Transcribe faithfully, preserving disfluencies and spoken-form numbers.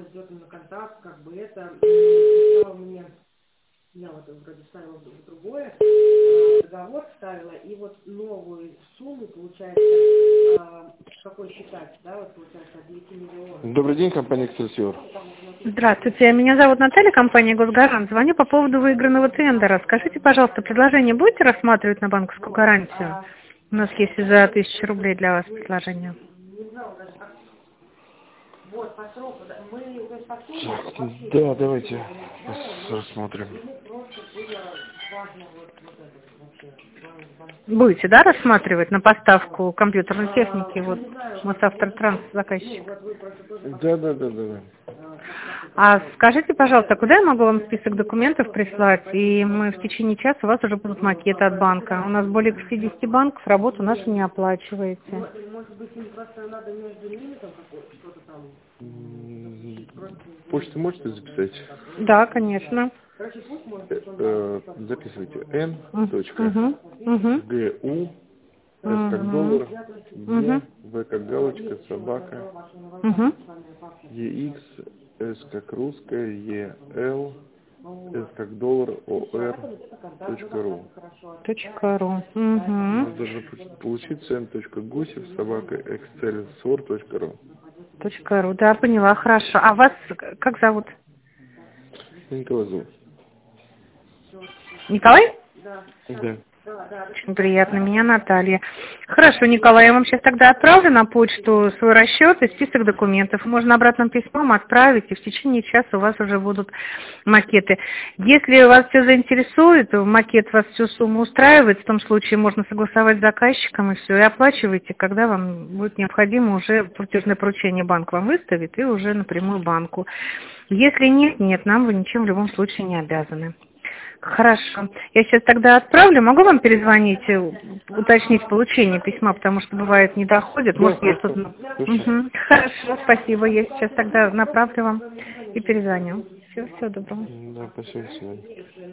идет на контакт, как бы это, сначала мне, я вот вроде ставила в другое, договор ставила, и вот новую сумму, получается, какой считать, да, вот получается, от девяти миллионов. Добрый день, компания «Эксельсиор». Здравствуйте, меня зовут Наталья, компания «Госгарант». Звоню по поводу выигранного тендера. Скажите, пожалуйста, предложение будете рассматривать на банковскую гарантию? У нас есть за тысячу рублей для вас предложение. Вот, по сроку, мы, то есть, по сути, Так, вообще, да, давайте рассмотрим. Будете, да, рассматривать на поставку компьютерной техники? Вот, Мосавтотранс заказчик. Да, да, да, да, да. А скажите, пожалуйста, куда я могу вам список документов прислать? И мы в течение часа, у вас уже будут макеты от банка. У нас более пятидесяти банков, работу нашу не оплачиваете. Может быть, им просто надо между ними там что-то там... Почту можете записать? Да, конечно. Э, записывайте н. Угу. Угу. гу, с как доллар, е, в как галочка, собака, Угу. ЕХ, с как русская, ел, с как доллар, ор, точка ру. Точка ру. У нас должно получиться н точка гусев, собака, эксцельсор точка ру. Точка ру, да, поняла, хорошо. А вас как зовут? Николай зовут. Николай? Да. Очень приятно, меня Наталья. Хорошо, Николай, я вам сейчас тогда отправлю на почту свой расчет и список документов. Можно обратным письмом отправить, и в течение часа у вас уже будут макеты. Если вас все заинтересует, макет вас всю сумму устраивает, в том случае можно согласовать с заказчиком и все, и оплачивайте, когда вам будет необходимо, уже платежное поручение банк вам выставит, и уже напрямую банку. Если нет, нет, нам вы ничем в любом случае не обязаны. Хорошо. Я сейчас тогда отправлю. Могу вам перезвонить, уточнить получение письма, потому что бывает не доходит. Может, Да, есть тут... Угу. Хорошо, спасибо. Я сейчас тогда направлю вам и перезвоню. Все, всего доброго. Да, спасибо.